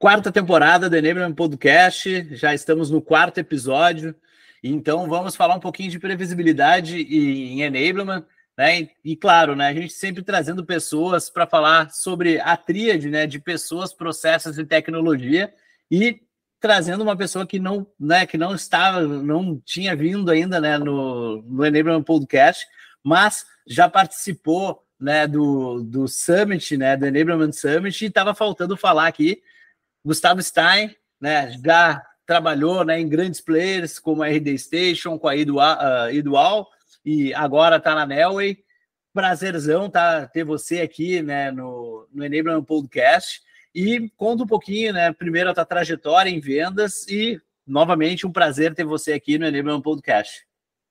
Quarta temporada do Enablement Podcast, já estamos no quarto episódio, então vamos falar um pouquinho de previsibilidade em Enablement, né? E claro, né, a gente sempre trazendo pessoas para falar sobre a tríade, né, de pessoas, processos e tecnologia, e trazendo uma pessoa que não, né, que não tinha vindo ainda, né, no Enablement Podcast, mas já participou, né, do Summit, né, do Enablement Summit, e estava faltando falar aqui. Gustavo Stein, né, já trabalhou, né, em grandes players como a RD Station, com a Idual, e agora está na Nelway. Prazerzão ter você aqui, né, no Enablement Podcast. E conta um pouquinho, né, primeiro a tua trajetória em vendas e, novamente, um prazer ter você aqui no Enablement Podcast.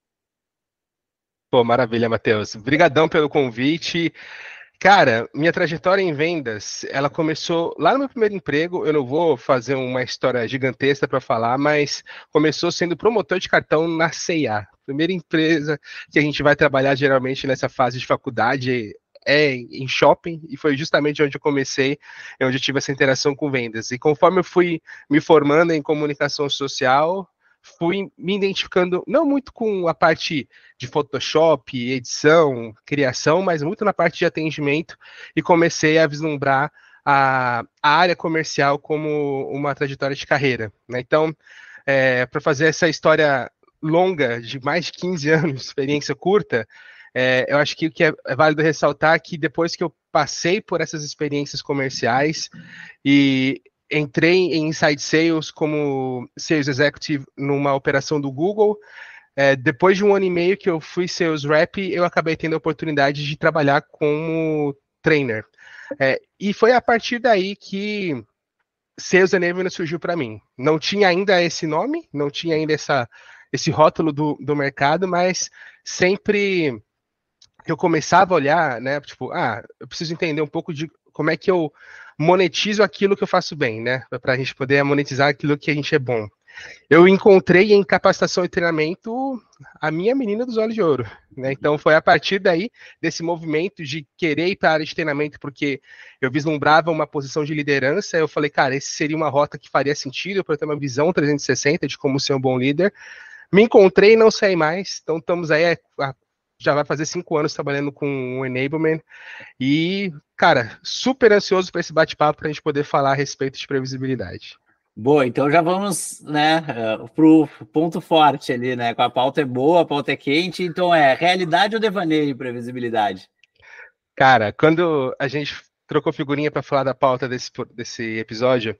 Pô, maravilha, Matheus. Obrigadão pelo convite. Cara, minha trajetória em vendas, ela começou lá no meu primeiro emprego. Eu não vou fazer uma história gigantesca para falar, mas começou sendo promotor de cartão na C&A. Primeira empresa que a gente vai trabalhar geralmente nessa fase de faculdade é em shopping, e foi justamente onde eu comecei, onde eu tive essa interação com vendas. E conforme eu fui me formando em comunicação social, fui me identificando não muito com a parte de Photoshop, edição, criação, mas muito na parte de atendimento, e comecei a vislumbrar a área comercial como uma trajetória de carreira, né? Então, para fazer essa história longa, de mais de 15 anos, experiência curta, eu acho que o que é válido ressaltar é que depois que eu passei por essas experiências comerciais e entrei em Inside Sales como Sales Executive numa operação do Google, depois de 1 ano e meio que eu fui Sales Rep, eu acabei tendo a oportunidade de trabalhar como trainer. E foi a partir daí que Sales Enablement surgiu para mim. Não tinha ainda esse nome, não tinha ainda esse rótulo do mercado, mas sempre que eu começava a olhar, né, tipo, eu preciso entender um pouco de como é que eu monetizo aquilo que eu faço bem, né, para a gente poder monetizar aquilo que a gente é bom. Eu encontrei em capacitação e treinamento a minha menina dos olhos de ouro, né? Então foi a partir daí, desse movimento de querer ir para a área de treinamento, porque eu vislumbrava uma posição de liderança, eu falei, cara, esse seria uma rota que faria sentido para ter uma visão 360 de como ser um bom líder. Me encontrei e não saí mais, então estamos aí, já vai fazer 5 anos trabalhando com o Enablement, e, cara, super ansioso para esse bate-papo para a gente poder falar a respeito de previsibilidade. Boa, então já vamos, né, pro ponto forte ali, né? Com a pauta é boa, a pauta é quente, então realidade ou devaneio, previsibilidade? Cara, quando a gente trocou figurinha para falar da pauta desse episódio,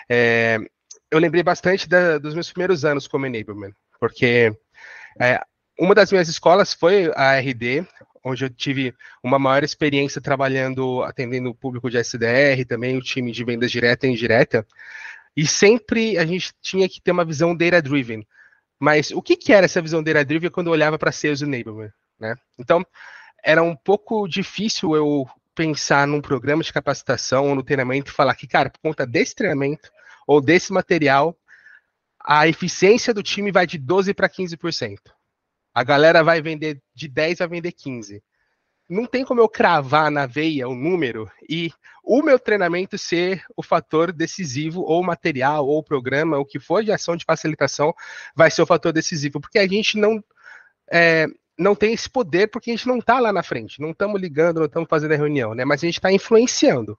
eu lembrei bastante dos meus primeiros anos como Enablement, porque uma das minhas escolas foi a RD, onde eu tive uma maior experiência trabalhando, atendendo o público de SDR, também o time de vendas direta e indireta, e sempre a gente tinha que ter uma visão data-driven. Mas o que era essa visão data-driven quando eu olhava para Sales Enablement, né? Então, era um pouco difícil eu pensar num programa de capacitação ou no treinamento e falar que, cara, por conta desse treinamento ou desse material, a eficiência do time vai de 12 para 15%. A galera vai vender de 10 a vender 15. Não tem como eu cravar na veia o número e o meu treinamento ser o fator decisivo, ou o material, ou o programa, o que for de ação de facilitação, vai ser o fator decisivo, porque a gente não tem esse poder, porque a gente não está lá na frente, não estamos ligando, não estamos fazendo a reunião, né? Mas a gente está influenciando.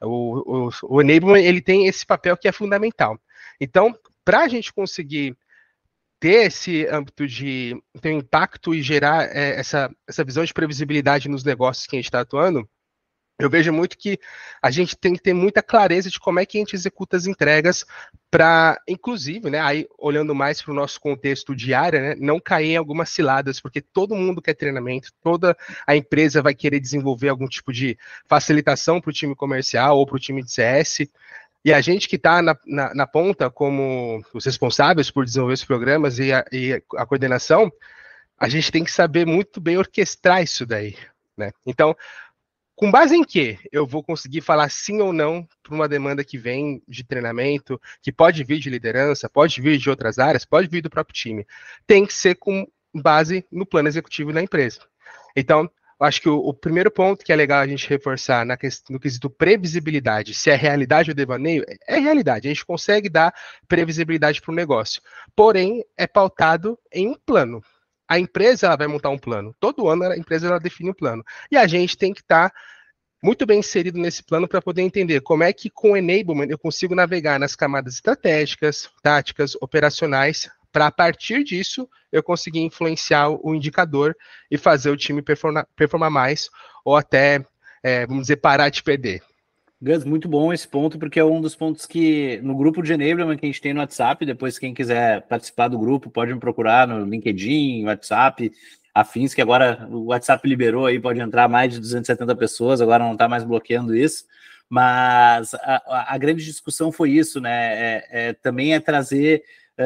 O Enablement, ele tem esse papel que é fundamental. Então, para a gente conseguir ter esse âmbito de ter um impacto e gerar essa visão de previsibilidade nos negócios que a gente está atuando, eu vejo muito que a gente tem que ter muita clareza de como é que a gente executa as entregas para, inclusive, né, aí olhando mais para o nosso contexto diário, né, não cair em algumas ciladas, porque todo mundo quer treinamento, toda a empresa vai querer desenvolver algum tipo de facilitação para o time comercial ou para o time de CS, e a gente que está na ponta, como os responsáveis por desenvolver os programas e a coordenação, a gente tem que saber muito bem orquestrar isso daí, né? Então, com base em que eu vou conseguir falar sim ou não para uma demanda que vem de treinamento, que pode vir de liderança, pode vir de outras áreas, pode vir do próprio time. Tem que ser com base no plano executivo da empresa. Então, eu acho que o primeiro ponto que é legal a gente reforçar no quesito previsibilidade, se é realidade ou devaneio, é realidade. A gente consegue dar previsibilidade para o negócio. Porém, é pautado em um plano. A empresa ela vai montar um plano. Todo ano a empresa ela define um plano. E a gente tem que estar muito bem inserido nesse plano para poder entender como é que com o enablement eu consigo navegar nas camadas estratégicas, táticas, operacionais, para a partir disso eu conseguir influenciar o indicador e fazer o time performar mais ou até, vamos dizer, parar de perder. Gus, muito bom esse ponto, porque é um dos pontos que no grupo de enablement que a gente tem no WhatsApp, depois quem quiser participar do grupo pode me procurar no LinkedIn, WhatsApp, afins, que agora o WhatsApp liberou aí, pode entrar mais de 270 pessoas, agora não está mais bloqueando isso, mas a grande discussão foi isso, né, também é trazer,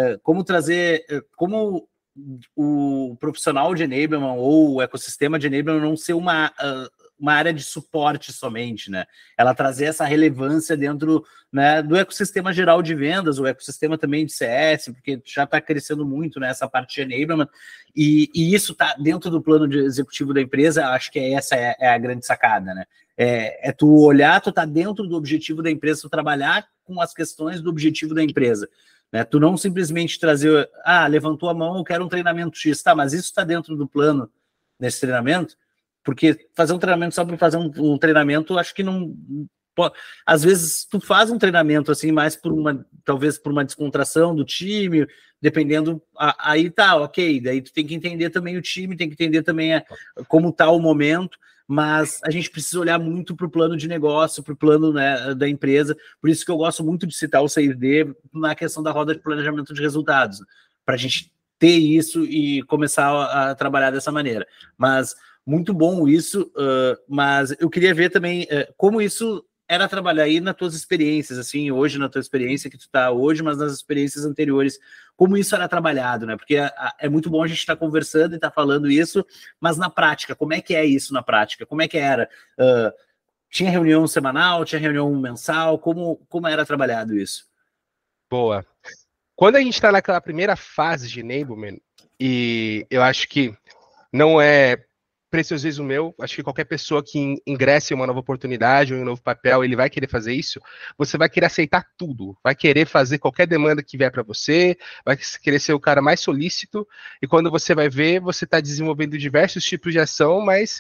como o profissional de enablement ou o ecossistema de enablement não ser uma área de suporte somente, né? Ela trazer essa relevância dentro, né, do ecossistema geral de vendas, o ecossistema também de CS, porque já está crescendo muito, né, essa parte de enablement, e isso está dentro do plano de executivo da empresa. Acho que essa é a grande sacada, né? Tu olhar, tu tá dentro do objetivo da empresa, tu trabalhar com as questões do objetivo da empresa. Né? Tu não simplesmente trazer, levantou a mão, eu quero um treinamento X, tá, mas isso está dentro do plano nesse treinamento? Porque fazer um treinamento só para fazer um treinamento, acho que não... Às vezes tu faz um treinamento assim, mais talvez por uma descontração do time, dependendo, aí tá, ok, daí tu tem que entender também o time, tem que entender também como tá o momento, mas a gente precisa olhar muito para o plano de negócio, para o plano, né, da empresa. Por isso que eu gosto muito de citar o CID na questão da roda de planejamento de resultados, para a gente ter isso e começar a trabalhar dessa maneira. Mas muito bom isso, mas eu queria ver também como isso era trabalhar aí nas tuas experiências, assim, hoje na tua experiência que tu está hoje, mas nas experiências anteriores, como isso era trabalhado, né? Porque é muito bom a gente estar conversando e estar falando isso, mas na prática, como é que é isso na prática? Como é que era? Tinha reunião semanal, tinha reunião mensal? Como era trabalhado isso? Boa. Quando a gente está naquela primeira fase de enablement, e eu acho que não é preciosismo meu, acho que qualquer pessoa que ingresse em uma nova oportunidade ou em um novo papel, ele vai querer fazer isso, você vai querer aceitar tudo, vai querer fazer qualquer demanda que vier para você, vai querer ser o cara mais solícito, e quando você vai ver, você está desenvolvendo diversos tipos de ação, mas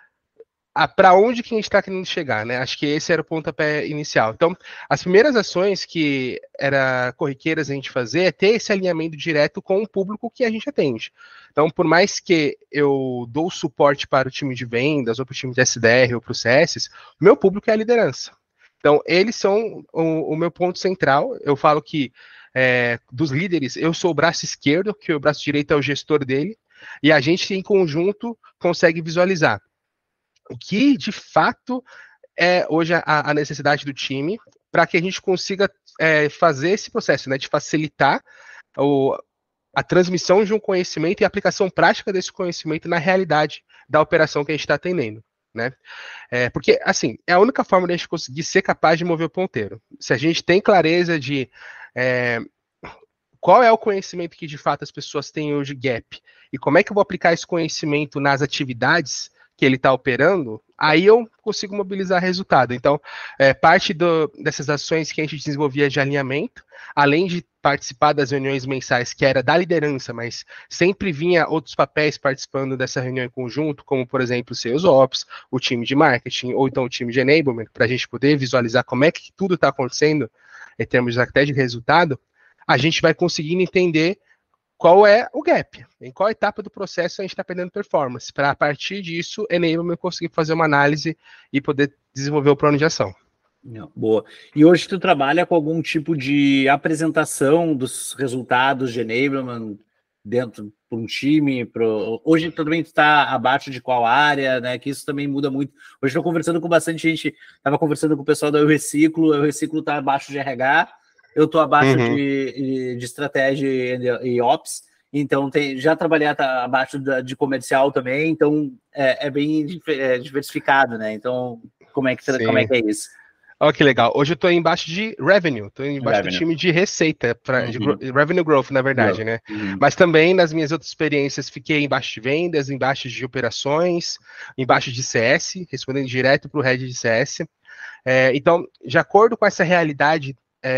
para onde que a gente está querendo chegar, né? Acho que esse era o pontapé inicial. Então, as primeiras ações que era corriqueiras a gente fazer é ter esse alinhamento direto com o público que a gente atende. Então, por mais que eu dou suporte para o time de vendas, ou para o time de SDR, ou para o CS, o meu público é a liderança. Então, eles são o meu ponto central. Eu falo que dos líderes, eu sou o braço esquerdo, que o braço direito é o gestor dele, e a gente, em conjunto, consegue visualizar o que de fato é hoje a necessidade do time para que a gente consiga fazer esse processo, né, de facilitar a transmissão de um conhecimento e a aplicação prática desse conhecimento na realidade da operação que a gente está atendendo. Né? Porque, assim, é a única forma de a gente conseguir ser capaz de mover o ponteiro. Se a gente tem clareza de qual é o conhecimento que de fato as pessoas têm hoje gap e como é que eu vou aplicar esse conhecimento nas atividades que ele está operando, aí eu consigo mobilizar resultado. Então, parte dessas ações que a gente desenvolvia de alinhamento, além de participar das reuniões mensais, que era da liderança, mas sempre vinha outros papéis participando dessa reunião em conjunto, como, por exemplo, o Sales Ops, o time de marketing, ou então o time de enablement, para a gente poder visualizar como é que tudo está acontecendo em termos até de resultado, a gente vai conseguindo entender qual é o gap, em qual etapa do processo a gente está perdendo performance, para a partir disso, enablement conseguir fazer uma análise e poder desenvolver o plano de ação. Boa. E hoje tu trabalha com algum tipo de apresentação dos resultados de enablement dentro para um time? Hoje também tu está abaixo de qual área, né? Que isso também muda muito. Hoje estou conversando com bastante gente, estava conversando com o pessoal da Eu Reciclo está abaixo de RH, eu estou abaixo de estratégia e Ops, então já trabalhei abaixo de comercial também, então é bem diversificado, né? Então, como é que é isso? Olha que legal. Hoje eu estou embaixo de revenue, estou embaixo do time de receita, de revenue growth, na verdade, né? Mas também nas minhas outras experiências fiquei embaixo de vendas, embaixo de operações, embaixo de CS, respondendo direto para o head de CS. Então, de acordo com essa realidade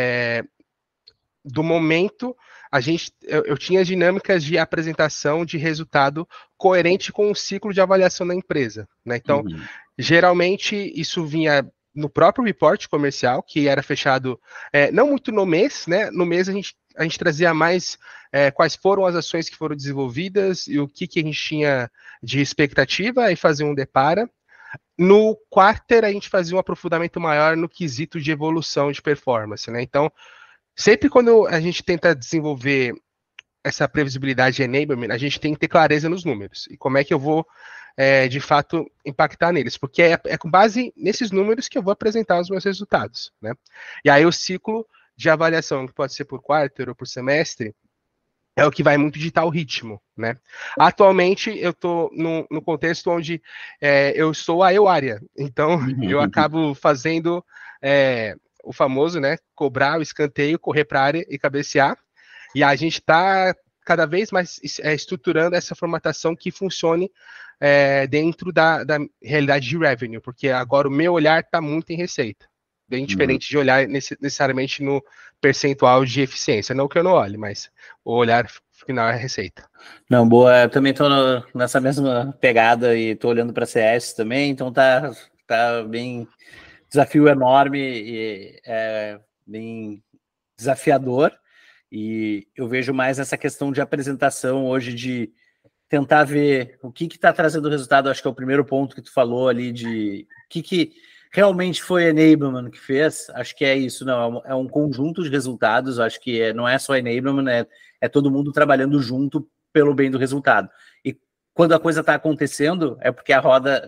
do momento, eu tinha dinâmicas de apresentação de resultado coerente com o ciclo de avaliação da empresa, né? Então, geralmente isso vinha no próprio report comercial, que era fechado não muito no mês, né? No mês a gente trazia mais quais foram as ações que foram desenvolvidas e o que a gente tinha de expectativa e fazia um depara. No quarter, a gente fazia um aprofundamento maior no quesito de evolução de performance, né? Então, sempre quando a gente tenta desenvolver essa previsibilidade de enablement, a gente tem que ter clareza nos números. E como é que eu vou, de fato, impactar neles? Porque é com base nesses números que eu vou apresentar os meus resultados, né? E aí o ciclo de avaliação, que pode ser por quarter ou por semestre, é o que vai muito ditar o ritmo, né? Atualmente, eu estou no contexto onde eu sou a EUARIA. Então, eu acabo fazendo o famoso, né? Cobrar o escanteio, correr para a área e cabecear. E a gente está cada vez mais estruturando essa formatação que funcione dentro da realidade de revenue, porque agora o meu olhar está muito em receita. Bem diferente de olhar necessariamente no percentual de eficiência. Não que eu não olhe, mas o olhar final é receita. Não, boa. Eu também estou nessa mesma pegada e estou olhando para CS também, então tá bem desafio enorme e bem desafiador. E eu vejo mais essa questão de apresentação hoje, de tentar ver o que está trazendo o resultado. Acho que é o primeiro ponto que tu falou ali, de o que realmente foi enablement que fez. Acho que é isso, não, é um conjunto de resultados. Acho que não é só enablement, é todo mundo trabalhando junto pelo bem do resultado. E quando a coisa está acontecendo, é porque a roda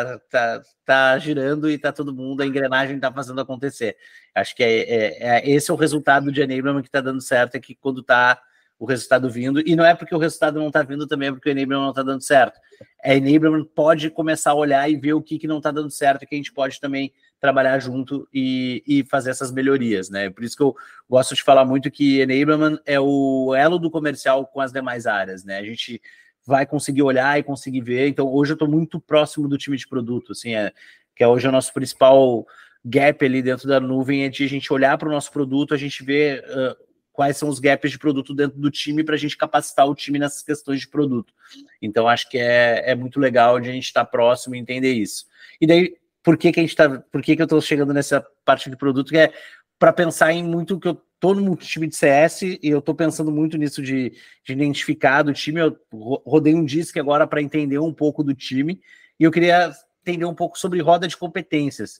tá girando e está todo mundo, a engrenagem está fazendo acontecer. Acho que esse é o resultado de enablement que está dando certo, é que quando está o resultado vindo, e não é porque o resultado não está vindo também, é porque o enablement não está dando certo. Enablement pode começar a olhar e ver o que não está dando certo, e que a gente pode também trabalhar junto e fazer essas melhorias, né? Por isso que eu gosto de falar muito que enablement é o elo do comercial com as demais áreas, né? A gente vai conseguir olhar e conseguir ver. Então, hoje eu estou muito próximo do time de produto, assim, que hoje é o nosso principal gap ali dentro da nuvem, é de a gente olhar para o nosso produto, a gente ver quais são os gaps de produto dentro do time para a gente capacitar o time nessas questões de produto. Então, acho que é muito legal de a gente estar próximo e entender isso. E daí, por que eu estou chegando nessa parte de produto? Que é para pensar em muito que eu estou no time de CS e eu estou pensando muito nisso de identificar do time. Eu rodei um disque agora para entender um pouco do time e eu queria entender um pouco sobre roda de competências.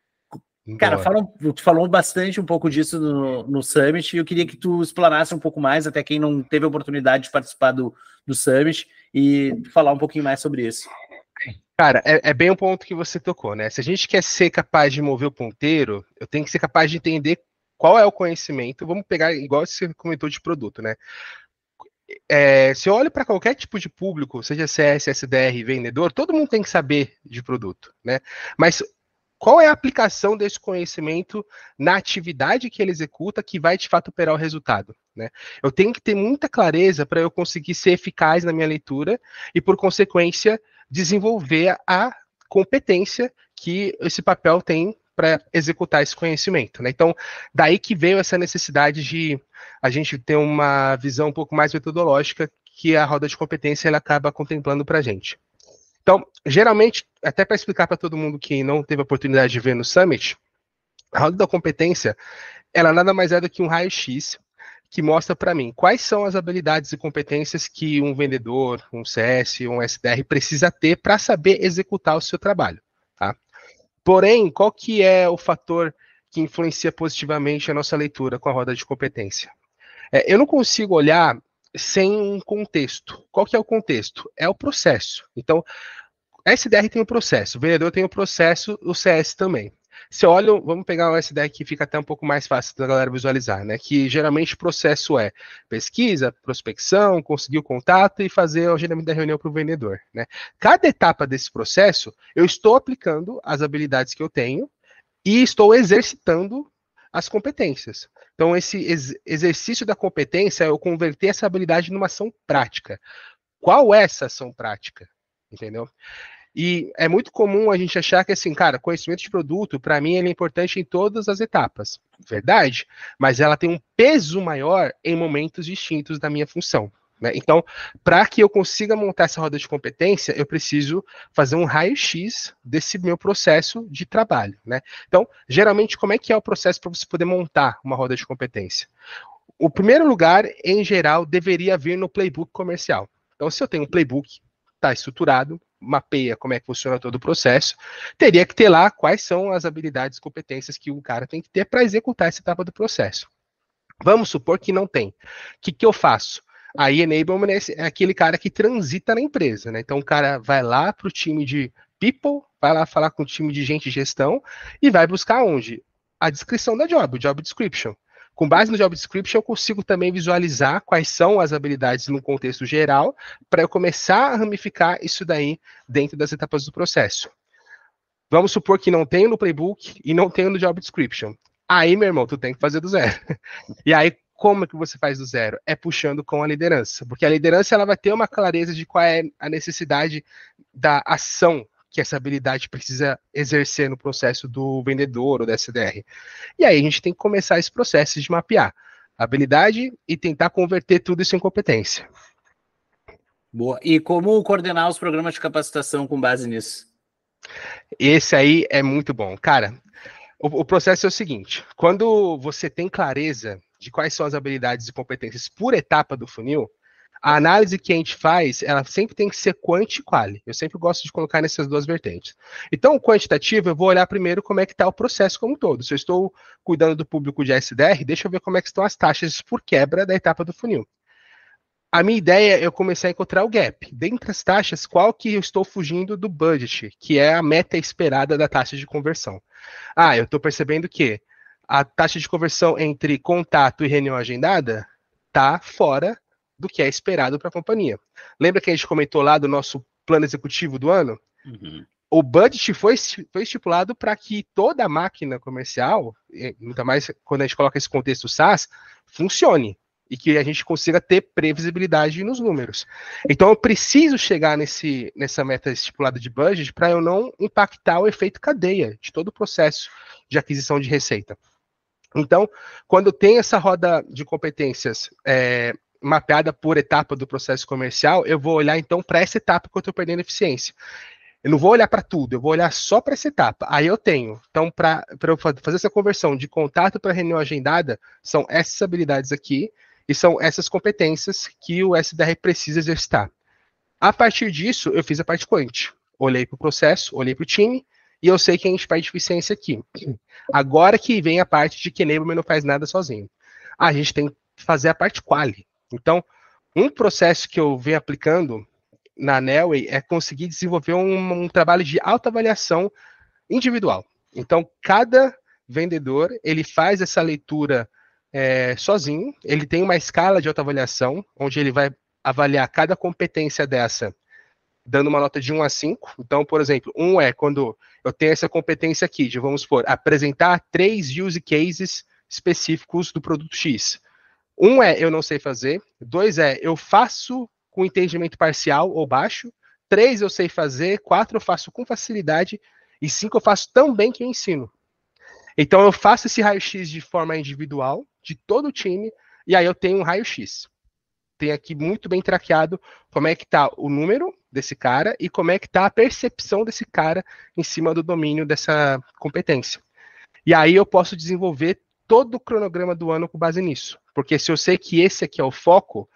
Cara, tu falou bastante um pouco disso no Summit e eu queria que tu explanasse um pouco mais, até quem não teve a oportunidade de participar do Summit, e falar um pouquinho mais sobre isso. Cara, é bem um ponto que você tocou, né? Se a gente quer ser capaz de mover o ponteiro, eu tenho que ser capaz de entender qual é o conhecimento. Vamos pegar, igual você comentou, de produto, né? Se eu olho para qualquer tipo de público, seja CS, SDR, vendedor, todo mundo tem que saber de produto, né? Mas qual é a aplicação desse conhecimento na atividade que ele executa que vai, de fato, operar o resultado, né? Eu tenho que ter muita clareza para eu conseguir ser eficaz na minha leitura e, por consequência, desenvolver a competência que esse papel tem para executar esse conhecimento, né? Então, daí que veio essa necessidade de a gente ter uma visão um pouco mais metodológica que a roda de competência ela acaba contemplando para a gente. Então, geralmente, até para explicar para todo mundo que não teve a oportunidade de ver no Summit, a roda da competência, ela nada mais é do que um raio-x que mostra para mim quais são as habilidades e competências que um vendedor, um CS, um SDR precisa ter para saber executar o seu trabalho, tá? Porém, qual que é o fator que influencia positivamente a nossa leitura com a roda de competência? Eu não consigo olhar sem um contexto. Qual que é o contexto? É o processo. Então, a SDR tem um processo, o vendedor tem um processo, o CS também. Se olha, vamos pegar o SDR que fica até um pouco mais fácil da galera visualizar, né? Que geralmente o processo é pesquisa, prospecção, conseguir o contato e fazer o agendamento da reunião para o vendedor, né? Cada etapa desse processo, eu estou aplicando as habilidades que eu tenho e estou exercitando as competências. Então, esse exercício da competência é eu converter essa habilidade numa ação prática. Qual é essa ação prática? Entendeu? E é muito comum a gente achar que, assim, cara, conhecimento de produto, para mim, ele é importante em todas as etapas. Verdade, mas ela tem um peso maior em momentos distintos da minha função. Né? Então, para que eu consiga montar essa roda de competência, eu preciso fazer um raio-x desse meu processo de trabalho. Né? Então, geralmente, como é que é o processo para você poder montar uma roda de competência? O primeiro lugar, em geral, deveria vir no playbook comercial. Então, se eu tenho um playbook, está estruturado, mapeia como é que funciona todo o processo, teria que ter lá quais são as habilidades e competências que o cara tem que ter para executar essa etapa do processo. Vamos supor que não tem. O que eu faço? Aí, enablement é aquele cara que transita na empresa, né? Então, o cara vai lá para o time de people, vai lá falar com o time de gente de gestão e vai buscar onde? A descrição da job, o job description. Com base no job description, eu consigo também visualizar quais são as habilidades no contexto geral para eu começar a ramificar isso daí dentro das etapas do processo. Vamos supor que não tenho no playbook e não tenho no job description. Aí, meu irmão, tu tem que fazer do zero. E aí, como é que você faz do zero? É puxando com a liderança. Porque a liderança ela vai ter uma clareza de qual é a necessidade da ação que essa habilidade precisa exercer no processo do vendedor ou da SDR. E aí a gente tem que começar esse processo de mapear a habilidade e tentar converter tudo isso em competência. Boa. E como coordenar os programas de capacitação com base nisso? Esse aí é muito bom. Cara, o processo é o seguinte: quando você tem clareza de quais são as habilidades e competências por etapa do funil, a análise que a gente faz, ela sempre tem que ser quant e quali. Eu sempre gosto de colocar nessas duas vertentes. Então, o quantitativo, eu vou olhar primeiro como é que está o processo como um todo. Se eu estou cuidando do público de SDR, deixa eu ver como é que estão as taxas por quebra da etapa do funil. A minha ideia é eu começar a encontrar o gap. Dentre as taxas, qual que eu estou fugindo do budget, que é a meta esperada da taxa de conversão. Eu estou percebendo que a taxa de conversão entre contato e reunião agendada está fora do que é esperado para a companhia. Lembra que a gente comentou lá do nosso plano executivo do ano? Uhum. O budget foi estipulado para que toda a máquina comercial, ainda mais quando a gente coloca esse contexto SaaS, funcione e que a gente consiga ter previsibilidade nos números. Então, eu preciso chegar nessa meta estipulada de budget para eu não impactar o efeito cadeia de todo o processo de aquisição de receita. Então, quando tem essa roda de competências mapeada por etapa do processo comercial, eu vou olhar então para essa etapa que eu estou perdendo eficiência. Eu não vou olhar para tudo, eu vou olhar só para essa etapa. Aí eu tenho. Então, para eu fazer essa conversão de contato para reunião agendada, são essas habilidades aqui e são essas competências que o SDR precisa exercitar. A partir disso, eu fiz a parte quant. Olhei para o processo, olhei para o time, e eu sei que a gente perde eficiência aqui. Agora que vem a parte de que enablement não faz nada sozinho. A gente tem que fazer a parte quali. Então, um processo que eu venho aplicando na Nelway é conseguir desenvolver um trabalho de autoavaliação individual. Então, cada vendedor, ele faz essa leitura sozinho, ele tem uma escala de autoavaliação, onde ele vai avaliar cada competência dessa, dando uma nota de 1 a 5. Então, por exemplo, 1 é quando eu tenho essa competência aqui, de, vamos supor, apresentar 3 use cases específicos do produto X. 1 é eu não sei fazer, 2 é eu faço com entendimento parcial ou baixo, 3 eu sei fazer, 4 eu faço com facilidade e 5 eu faço tão bem que eu ensino. Então eu faço esse raio-x de forma individual, de todo o time, e aí eu tenho um raio-x. Tem aqui muito bem traqueado como é que está o número desse cara e como é que está a percepção desse cara em cima do domínio dessa competência. E aí eu posso desenvolver todo o cronograma do ano com base nisso. Porque se eu sei que esse aqui é o foco,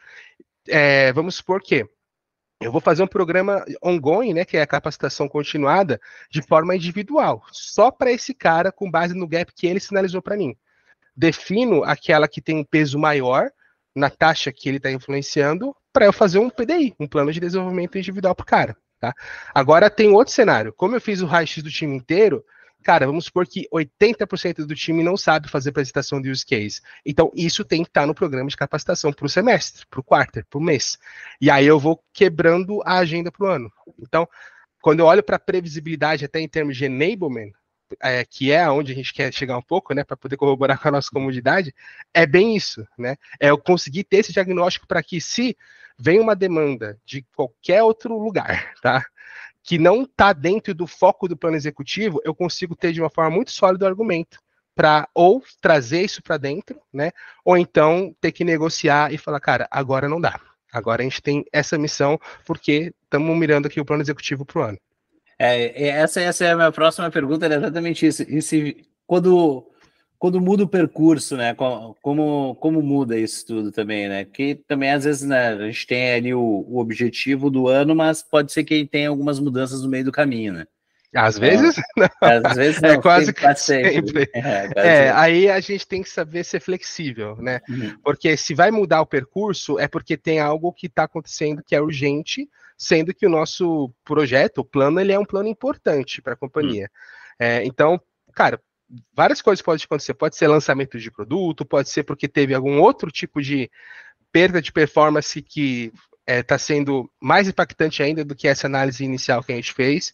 vamos supor que eu vou fazer um programa ongoing, né, que é a capacitação continuada, de forma individual, só para esse cara, com base no gap que ele sinalizou para mim. Defino aquela que tem um peso maior na taxa que ele está influenciando, para eu fazer um PDI, um plano de desenvolvimento individual para o cara. Tá? Agora tem outro cenário. Como eu fiz o raio-x do time inteiro, cara, vamos supor que 80% do time não sabe fazer apresentação de use case. Então, isso tem que estar no programa de capacitação para o semestre, para o quarter, para o mês. E aí eu vou quebrando a agenda para o ano. Então, quando eu olho para a previsibilidade até em termos de enablement, que é aonde a gente quer chegar um pouco, né, para poder corroborar com a nossa comunidade, é bem isso, né? É eu conseguir ter esse diagnóstico para que, se vem uma demanda de qualquer outro lugar, tá? Que não está dentro do foco do plano executivo, eu consigo ter de uma forma muito sólida o argumento para ou trazer isso para dentro, né? Ou então ter que negociar e falar, cara, agora não dá. Agora a gente tem essa missão porque estamos mirando aqui o plano executivo para o ano. Essa é a minha próxima pergunta, era exatamente isso. E se, quando muda o percurso, né? Como muda isso tudo também, né? Porque também, às vezes, né, a gente tem ali o objetivo do ano, mas pode ser que tenha algumas mudanças no meio do caminho, né? Às vezes, não. Às vezes não, quase sempre. Aí a gente tem que saber ser flexível, né? Porque se vai mudar o percurso, é porque tem algo que está acontecendo que é urgente, sendo que o nosso projeto, o plano, ele é um plano importante para a companhia. Então, cara, várias coisas podem acontecer. Pode ser lançamento de produto, pode ser porque teve algum outro tipo de perda de performance que está sendo mais impactante ainda do que essa análise inicial que a gente fez.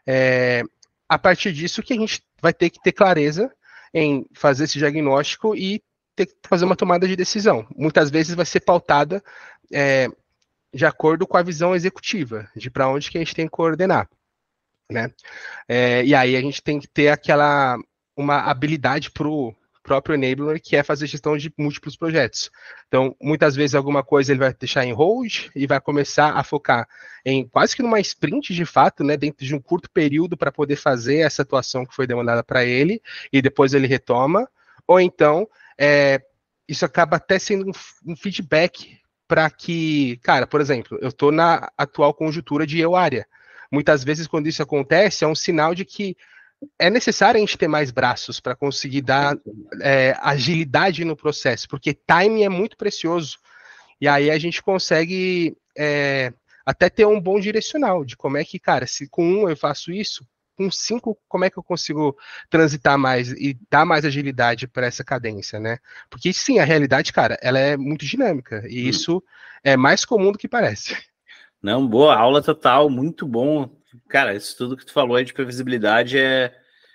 A partir disso que a gente vai ter que ter clareza em fazer esse diagnóstico e ter que fazer uma tomada de decisão. Muitas vezes vai ser pautada de acordo com a visão executiva, de para onde que a gente tem que coordenar, né? E aí a gente tem que ter uma habilidade para o próprio enabler, que é fazer gestão de múltiplos projetos. Então, muitas vezes alguma coisa ele vai deixar em hold e vai começar a focar em quase que numa sprint de fato, né, dentro de um curto período para poder fazer essa atuação que foi demandada para ele, e depois ele retoma, ou então isso acaba até sendo um feedback para que, cara, por exemplo, eu estou na atual conjuntura de área. Muitas vezes, quando isso acontece, é um sinal de que é necessário a gente ter mais braços para conseguir dar agilidade no processo, porque time é muito precioso. E aí a gente consegue até ter um bom direcional de como é que, cara, se com 1 eu faço isso, com 5, como é que eu consigo transitar mais e dar mais agilidade para essa cadência, né? Porque sim, a realidade, cara, ela é muito dinâmica, e isso é mais comum do que parece. Não, boa, aula total, muito bom. Cara, isso tudo que tu falou aí de previsibilidade é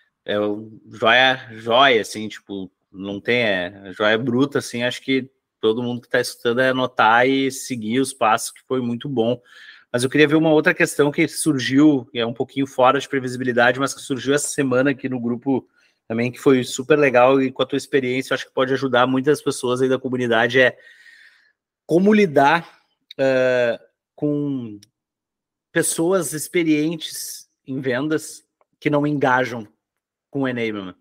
joia, assim, tipo, não tem, joia bruta, assim, acho que todo mundo que está escutando é anotar e seguir os passos, que foi muito bom. Mas eu queria ver uma outra questão que surgiu, que é um pouquinho fora de previsibilidade, mas que surgiu essa semana aqui no grupo também, que foi super legal, e com a tua experiência, acho que pode ajudar muitas pessoas aí da comunidade, como lidar com pessoas experientes em vendas que não engajam com o enablement.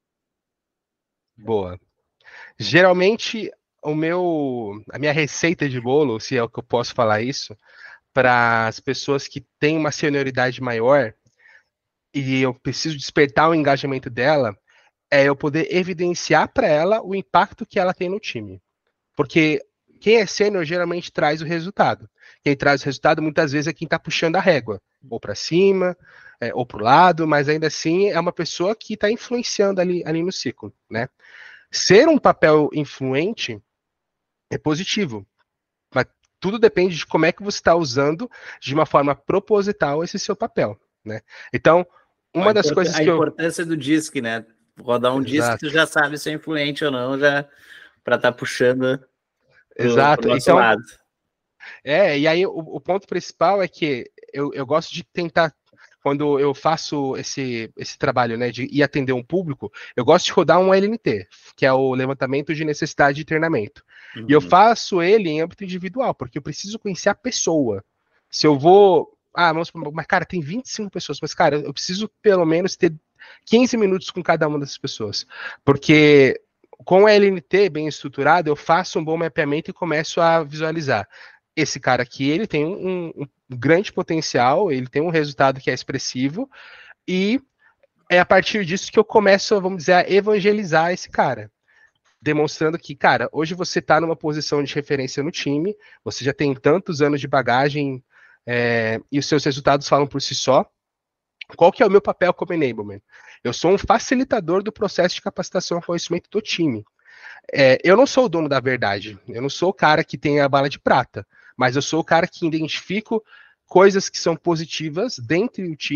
Boa. Geralmente, a minha receita de bolo, se é o que eu posso falar isso, para as pessoas que têm uma senioridade maior e eu preciso despertar o engajamento dela, é eu poder evidenciar para ela o impacto que ela tem no time. Porque quem é sênior geralmente traz o resultado. Quem traz o resultado muitas vezes é quem está puxando a régua, ou para cima, ou para o lado, mas ainda assim é uma pessoa que está influenciando ali no ciclo, né? Ser um papel influente é positivo, mas tudo depende de como é que você está usando de uma forma proposital esse seu papel, né? Então, uma das coisas que a importância do DISC, né? Rodar um DISC, tu já sabe se é influente ou não, já para estar puxando pro nosso lado. E aí o ponto principal é que eu gosto de tentar, quando eu faço esse trabalho, né, de ir atender um público, eu gosto de rodar um LNT, que é o levantamento de necessidade de treinamento. E eu faço ele em âmbito individual, porque eu preciso conhecer a pessoa. Se eu vou... mas cara, tem 25 pessoas, mas cara, eu preciso pelo menos ter 15 minutos com cada uma dessas pessoas. Porque com o LNT bem estruturado, eu faço um bom mapeamento e começo a visualizar. Esse cara aqui, ele tem um grande potencial, ele tem um resultado que é expressivo, e é a partir disso que eu começo, vamos dizer, a evangelizar esse cara. Demonstrando que, cara, hoje você está numa posição de referência no time, você já tem tantos anos de bagagem e os seus resultados falam por si só. Qual que é o meu papel como enablement? Eu sou um facilitador do processo de capacitação e conhecimento do time. Eu não sou o dono da verdade, eu não sou o cara que tem a bala de prata, mas eu sou o cara que identifico coisas que são positivas dentro do time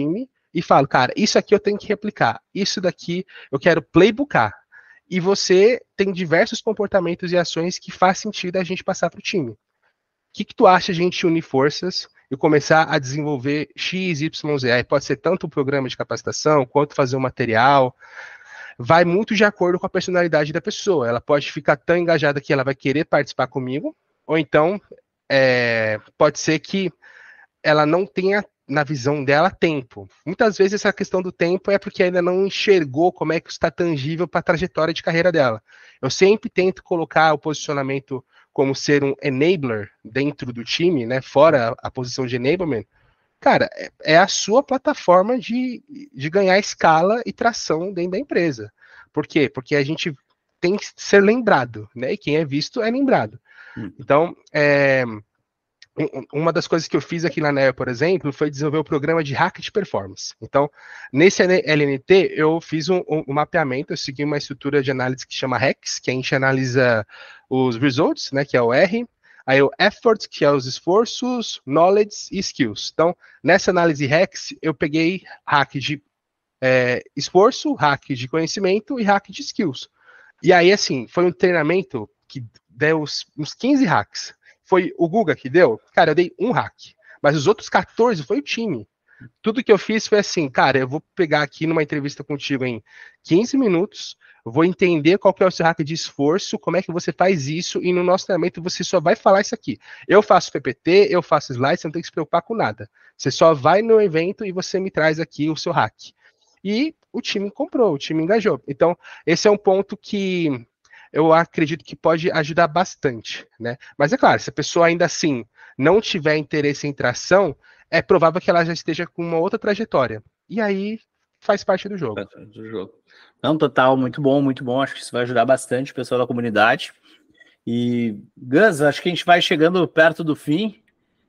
e falo, cara, isso aqui eu tenho que replicar, isso daqui eu quero playbookar. E você tem diversos comportamentos e ações que faz sentido a gente passar para o time. O que tu acha de a gente unir forças e começar a desenvolver X, Y, Z? Aí pode ser tanto o programa de capacitação, quanto fazer o material. Vai muito de acordo com a personalidade da pessoa. Ela pode ficar tão engajada que ela vai querer participar comigo, ou então pode ser que ela não tenha, na visão dela, tempo. Muitas vezes essa questão do tempo é porque ainda não enxergou como é que isso está tangível para a trajetória de carreira dela. Eu sempre tento colocar o posicionamento como ser um enabler dentro do time, né, fora a posição de enablement. Cara, é a sua plataforma de ganhar escala e tração dentro da empresa. Por quê? Porque a gente tem que ser lembrado, né? E quem é visto é lembrado. Então, uma das coisas que eu fiz aqui na NEA, por exemplo, foi desenvolver o programa de hack de performance. Então, nesse LNT, eu fiz um mapeamento, eu segui uma estrutura de análise que chama HEX, que a gente analisa os results, né, que é o R, aí o effort, que é os esforços, knowledge e skills. Então, nessa análise HEX, eu peguei hack de esforço, hack de conhecimento e hack de skills. E aí, assim, foi um treinamento que deu uns 15 hacks. Foi o Guga que deu? Cara, eu dei um hack. Mas os outros 14 foi o time. Tudo que eu fiz foi assim, cara, eu vou pegar aqui numa entrevista contigo em 15 minutos, vou entender qual que é o seu hack de esforço, como é que você faz isso, e no nosso treinamento você só vai falar isso aqui. Eu faço PPT, eu faço slide, você não tem que se preocupar com nada. Você só vai no evento e você me traz aqui o seu hack. E o time comprou, o time engajou. Então, esse é um ponto que eu acredito que pode ajudar bastante, né? Mas é claro, se a pessoa ainda assim não tiver interesse em tração, é provável que ela já esteja com uma outra trajetória. E aí faz parte do jogo. Não, total, muito bom, muito bom. Acho que isso vai ajudar bastante o pessoal da comunidade. E, Gus, acho que a gente vai chegando perto do fim.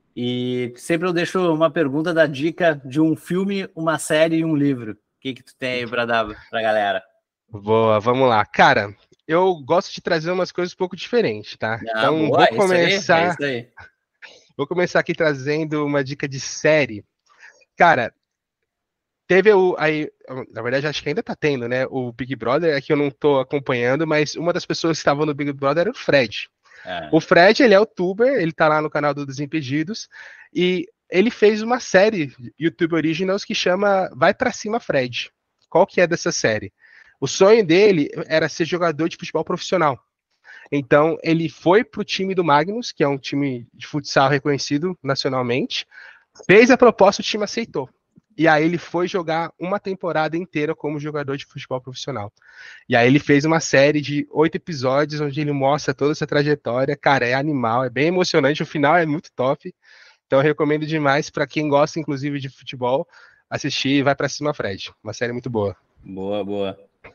E sempre eu deixo uma pergunta da dica de um filme, uma série e um livro. O que tu tem aí para dar pra galera? Boa, vamos lá. Cara, eu gosto de trazer umas coisas um pouco diferentes, tá? Então, boa, vou começar. Isso aí. Vou começar aqui trazendo uma dica de série. Cara, teve aí, na verdade, acho que ainda tá tendo, né? O Big Brother, é que eu não tô acompanhando, mas uma das pessoas que estavam no Big Brother era o Fred. O Fred, ele é youtuber, ele tá lá no canal do Desimpedidos, e ele fez uma série YouTube Originals que chama Vai Pra Cima, Fred. Qual que é dessa série? O sonho dele era ser jogador de futebol profissional. Então, ele foi pro time do Magnus, que é um time de futsal reconhecido nacionalmente, fez a proposta, o time aceitou. E aí ele foi jogar uma temporada inteira como jogador de futebol profissional. E aí ele fez uma série de 8 episódios, onde ele mostra toda essa trajetória. Cara, é animal, é bem emocionante, o final é muito top. Então eu recomendo demais para quem gosta, inclusive, de futebol, assistir Vai Pra Cima, Fred. Uma série muito boa. Boa.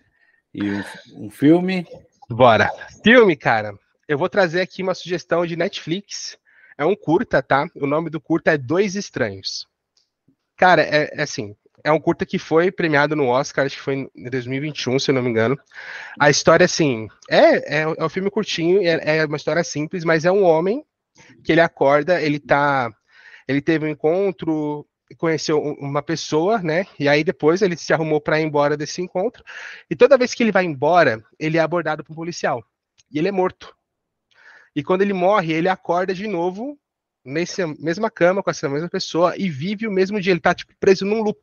E um filme? Bora. Filme, cara. Eu vou trazer aqui uma sugestão de Netflix. É um curta, tá? O nome do curta é Dois Estranhos. Cara, assim, é um curta que foi premiado no Oscar, acho que foi em 2021, se eu não me engano. A história, assim, é um filme curtinho, é uma história simples, mas é um homem que ele acorda, ele teve um encontro, conheceu uma pessoa, né? E aí depois ele se arrumou para ir embora desse encontro. E toda vez que ele vai embora, ele é abordado por um policial. E ele é morto. E quando ele morre, ele acorda de novo nessa mesma cama, com essa mesma pessoa, e vive o mesmo dia. Ele tá, tipo, preso num loop.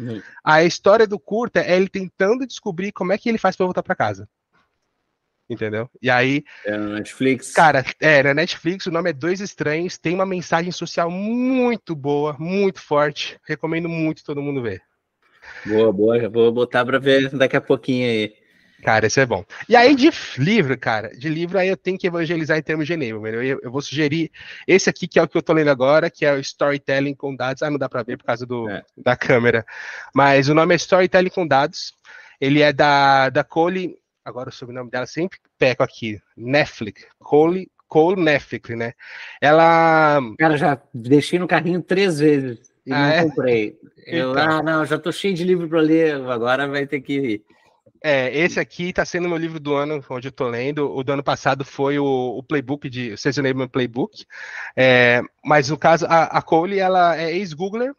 A história do curta é ele tentando descobrir como é que ele faz para voltar para casa. Entendeu? E aí... É na Netflix. Cara, na Netflix, o nome é Dois Estranhos, tem uma mensagem social muito boa, muito forte. Recomendo muito todo mundo ver. Boa, já vou botar para ver daqui a pouquinho aí. Cara, esse é bom. E aí, de livro, aí eu tenho que evangelizar em termos de enablement. Eu vou sugerir esse aqui, que é o que eu tô lendo agora, que é o Storytelling com Dados. Não dá para ver por causa da câmera. Mas o nome é Storytelling com Dados. Ele é da Cole, agora o sobrenome dela sempre peco aqui, Netflix. Cole Netflix, né? Ela... Cara, já deixei no carrinho 3 vezes e não comprei. Então. Já tô cheio de livro para ler, agora vai ter que ir. Esse aqui está sendo meu livro do ano, onde eu estou lendo. O do ano passado foi o Playbook, o Sales Enablement Playbook. Mas no caso, a Cole, ela é ex-Googler,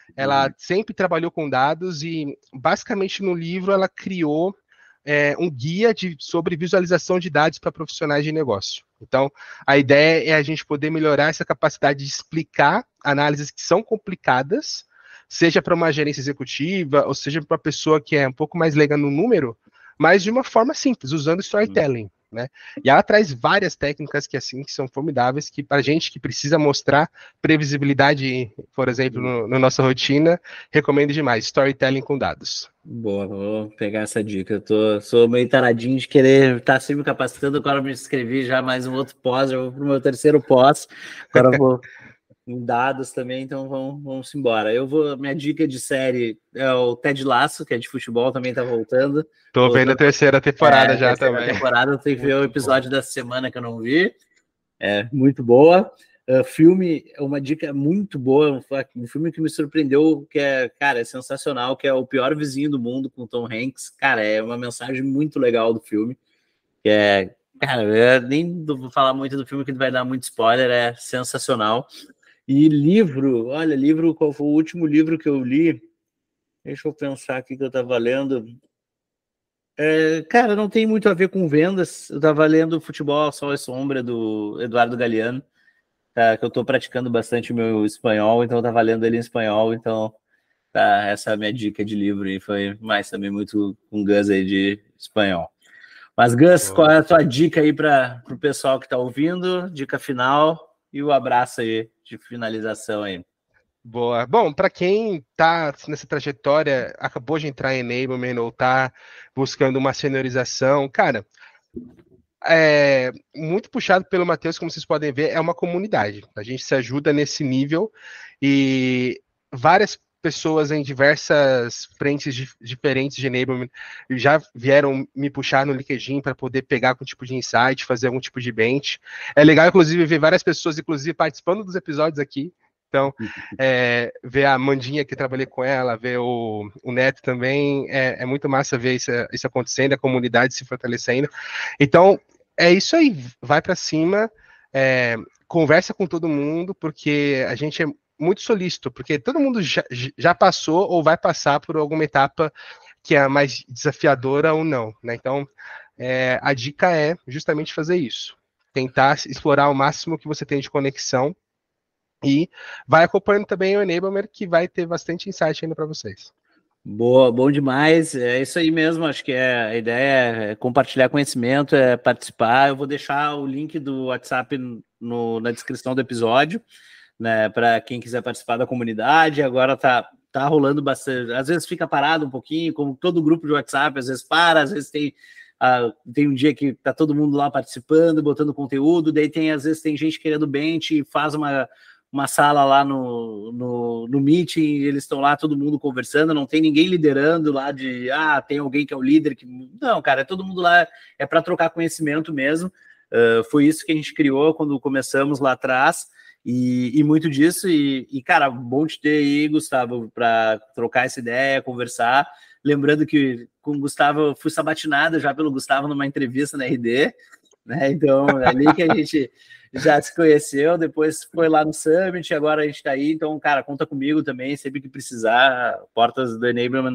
ela sempre trabalhou com dados e, basicamente, no livro ela criou um guia sobre visualização de dados para profissionais de negócio. Então, a ideia é a gente poder melhorar essa capacidade de explicar análises que são complicadas, seja para uma gerência executiva, ou seja para uma pessoa que é um pouco mais leiga no número, mas de uma forma simples, usando storytelling. Né? E ela traz várias técnicas que são formidáveis, que para gente que precisa mostrar previsibilidade, por exemplo, na nossa rotina, recomendo demais, storytelling com dados. Boa, vou pegar essa dica. Sou meio taradinho de querer estar sempre me capacitando, agora me inscrevi já mais um outro pós, já vou para o meu terceiro pós, agora vou em dados também, então vamos embora. Minha dica de série é o Ted Lasso, que é de futebol, também tá voltando. Tô vendo a terceira temporada já também. Temporada, eu tenho que ver o episódio da semana que eu não vi. É muito boa. Filme, uma dica muito boa, um filme que me surpreendeu, que é sensacional, que é O Pior Vizinho do Mundo, com Tom Hanks. Cara, é uma mensagem muito legal do filme, que cara, eu nem vou falar muito do filme que vai dar muito spoiler, é sensacional. E livro, qual foi o último livro que eu li? Deixa eu pensar aqui que eu estava lendo. Cara, não tem muito a ver com vendas. Eu estava lendo Futebol, Sol e Sombra, do Eduardo Galeano, tá, que eu estou praticando bastante o meu espanhol, então eu estava lendo ele em espanhol, então tá, essa é a minha dica de livro, e foi mais também muito com Gus aí de espanhol. Mas, Gus, qual é a tua dica aí para o pessoal que está ouvindo? Dica final e o abraço aí de finalização aí. Boa. Bom, para quem está nessa trajetória, acabou de entrar em enablement ou está buscando uma seniorização, cara, muito puxado pelo Matheus, como vocês podem ver, é uma comunidade. A gente se ajuda nesse nível e várias pessoas em diversas frentes diferentes de enablement já vieram me puxar no LinkedIn para poder pegar algum tipo de insight, fazer algum tipo de bench. É legal, inclusive, ver várias pessoas, inclusive, participando dos episódios aqui. Então, ver a Mandinha, que trabalhei com ela, ver o Neto também, é muito massa ver isso acontecendo, a comunidade se fortalecendo. Então, é isso aí, vai para cima, conversa com todo mundo, porque a gente é muito solícito, porque todo mundo já passou ou vai passar por alguma etapa que é mais desafiadora ou não, né? Então, a dica é justamente fazer isso, tentar explorar o máximo que você tem de conexão, e vai acompanhando também o Enablement, que vai ter bastante insight ainda para vocês. Boa, bom demais. É isso aí mesmo. Acho que a ideia é compartilhar conhecimento, é participar. Eu vou deixar o link do WhatsApp na descrição do episódio, né? Para quem quiser participar da comunidade. Agora tá rolando bastante. Às vezes fica parado um pouquinho, como todo grupo de WhatsApp, às vezes para, às vezes tem um dia que tá todo mundo lá participando, botando conteúdo, daí às vezes tem gente querendo bench e faz uma sala lá no meeting, eles estão lá, todo mundo conversando, não tem ninguém liderando lá tem alguém que é o líder. Não, cara, todo mundo lá é para trocar conhecimento mesmo. Foi isso que a gente criou quando começamos lá atrás, e muito disso, e cara, bom te ter aí, Gustavo, para trocar essa ideia, conversar. Lembrando que com o Gustavo, eu fui sabatinado já pelo Gustavo numa entrevista na RD, né? Então, é ali que a gente já se conheceu, depois foi lá no Summit, agora a gente está aí, então, cara, conta comigo também, sempre que precisar, portas do Enablement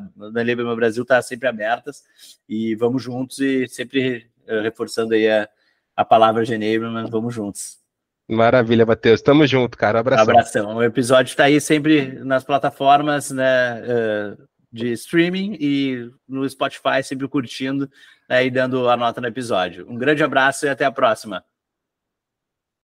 Brasil tá sempre abertas, e vamos juntos, e sempre reforçando aí a palavra de Enablement, vamos juntos. Maravilha, Matheus, tamo junto, cara, Abração. O episódio está aí sempre nas plataformas, né, de streaming, e no Spotify, sempre curtindo, e dando a nota no episódio. Um grande abraço e até a próxima.